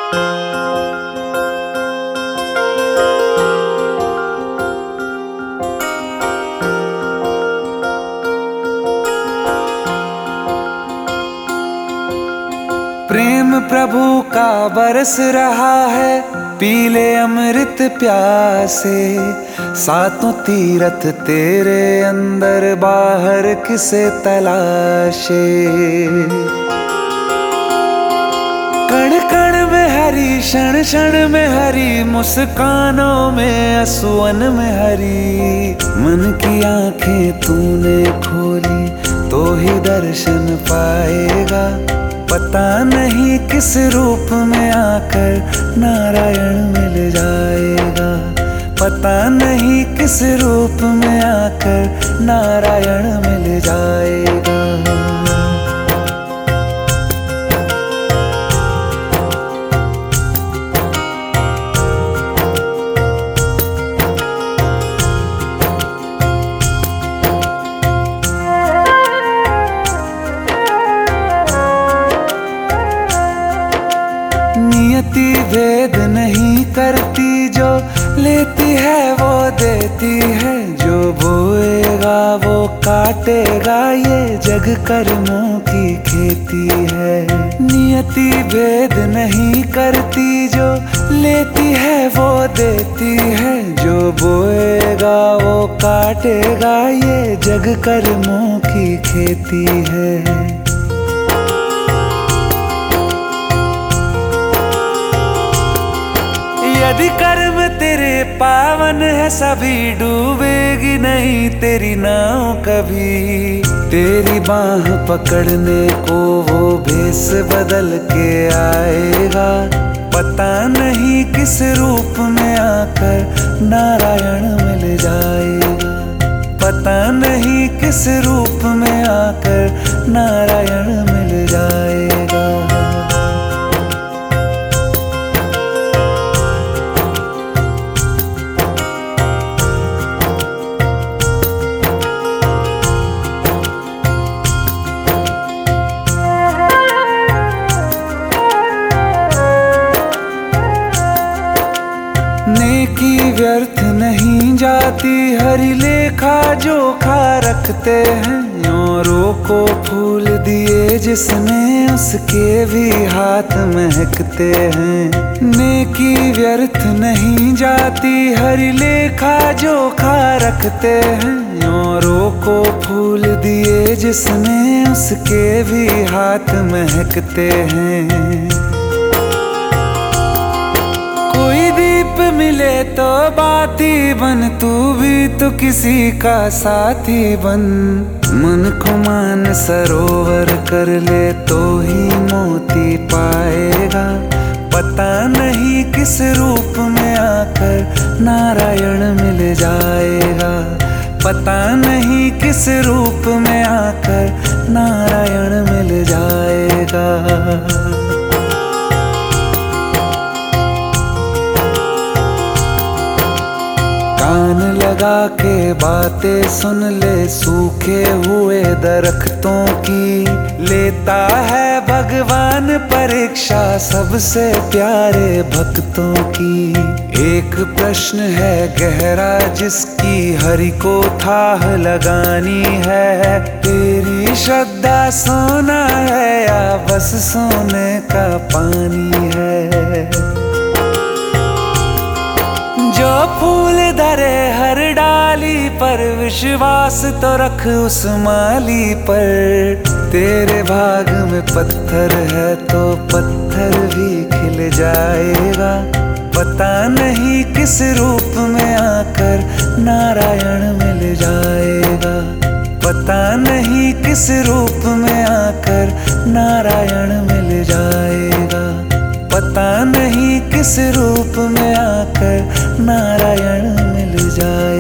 प्रेम प्रभु का बरस रहा है, पी ले अमृत प्यासे। सातों तीरथ तेरे अंदर, बाहर किसे तलाशे। कण कण में हरी, क्षण क्षण में हरी, मुस्कानों में असुवन में हरी। मन की आंखें तूने खोली तो ही दर्शन पाएगा। पता नहीं किस रूप में आकर नारायण मिल जाएगा। पता नहीं किस रूप में आकर नारायण मिल जाएगा। नियति भेद नहीं करती, जो लेती है वो देती है। जो बोएगा वो काटेगा, ये जग कर्मों की खेती है। नियति भेद नहीं करती, जो लेती है वो देती है। जो बोएगा वो काटेगा, ये जग कर्मों की खेती है। यदि कर्म तेरे पावन है, सभी डूबेगी नहीं तेरी नाव कभी। तेरी बाह पकड़ने को वो भेष बदल के आएगा। पता नहीं किस रूप में आकर नारायण मिल जाएगा। पता नहीं किस रूप में आकर नारायण मिल जाएगा। नेकी व्यर्थ नहीं जाती, हरि लेखा जोखा रखते हैं। औरों को फूल दिए जिसने, उसके भी हाथ महकते हैं। नेकी व्यर्थ नहीं जाती, हरि लेखा जोखा रखते हैं। औरों को फूल दिए जिसने, उसके भी हाथ महकते हैं। कोई दीप मिले तो बाती बन, तू भी तो किसी का साथी बन। मन को मान सरोवर कर ले तो ही मोती पाएगा। पता नहीं किस रूप में आकर नारायण मिल जाएगा। पता नहीं किस रूप में आकर नारायण मिल जाएगा। कान लगा के बातें सुन ले, सूखे हुए दरख्तों की। लेता है भगवान परीक्षा सबसे प्यारे भक्तों की। एक प्रश्न है गहरा जिसकी हरि को थाह लगानी है। तेरी श्रद्धा सोना है या बस सोने का पानी है। जो फूल धरे हर डाली पर, विश्वास तो रख उस माली पर। तेरे भाग में पत्थर है तो पत्थर भी खिल जाएगा। पता नहीं किस रूप में आकर नारायण मिल जाएगा। पता नहीं किस रूप में आकर नारायण मिल जाएगा। पता नहीं किस रूप में आकर नारायण मिल जाए।